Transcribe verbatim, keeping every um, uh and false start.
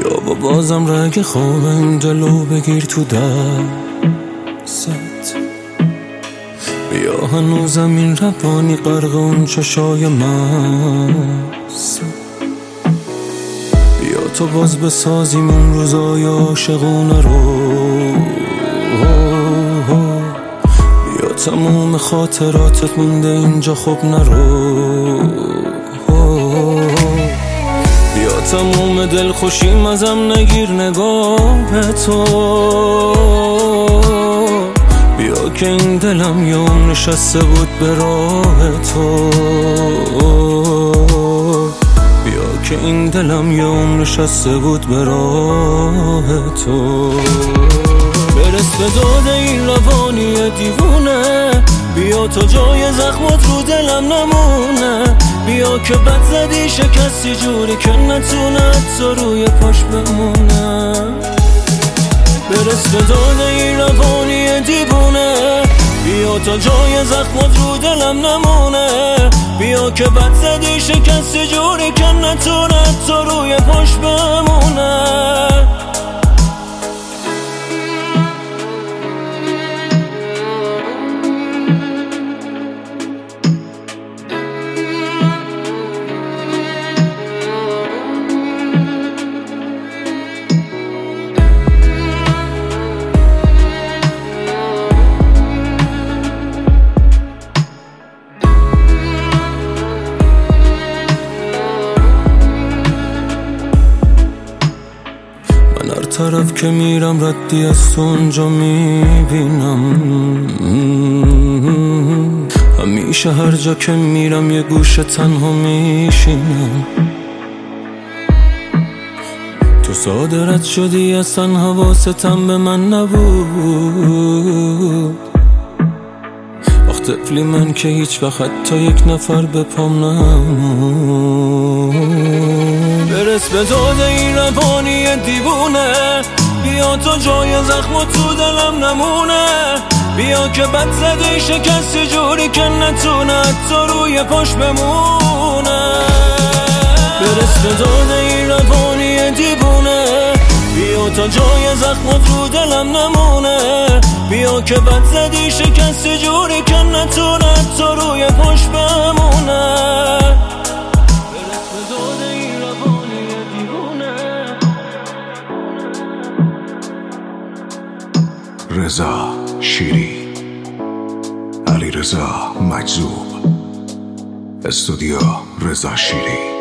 بیا با بازم رگ خواب این جلو بگیر تو دست، بیا هنوزم این روانی غرق اون چشای مست، بیا تو باز بسازیم اون روزای عاشقونه رو، بیا تموم خاطراتت مونده اینجا خب نرو، بیا تموم دل خوشیم ازم نگیر نگاه تو، بیا که این دلم یه عمر نشسته بود به راه تو، بیا که این دلم یه عمر نشسته بود به راه تو. برس به داد این روانی دیوونه، بیا تا جای زخمات رو دلم نمونه، بیا که بد زدی شکستی جوری که نتونه حتی روی پاش بمونه. برس به داد این روانی دیوونه، بیا تا جای زخمات رو دلم نمونه، بیا که بد زدی شکستی جوری که نتونه حتی روی پاش بمونه. هر طرف که میرم ردی از تو اونجا میبینم، همیشه هر جا که میرم یه گوشه تنها میشینم، تو ساده رد شدی اصلا حواستم به من نبود، آخ طفلی من که هیچ وقت حتی یک نفر به پام نمود. برس به داد این روانی دیوونه، بیا تا جای زخم تو دلم نمونه، بیا که بد زدی شکستی جوری که نتونه حتی روی پاش بمونه. برس به داد این روانی دیوونه، بیا تا جای زخم رو دلم نمونه، بیا که بد زدی شکستی جوری که نتونه حتی روی پاش بمونه. رضا شیری، علی رضا مجذوب، استودیو رضا شیری.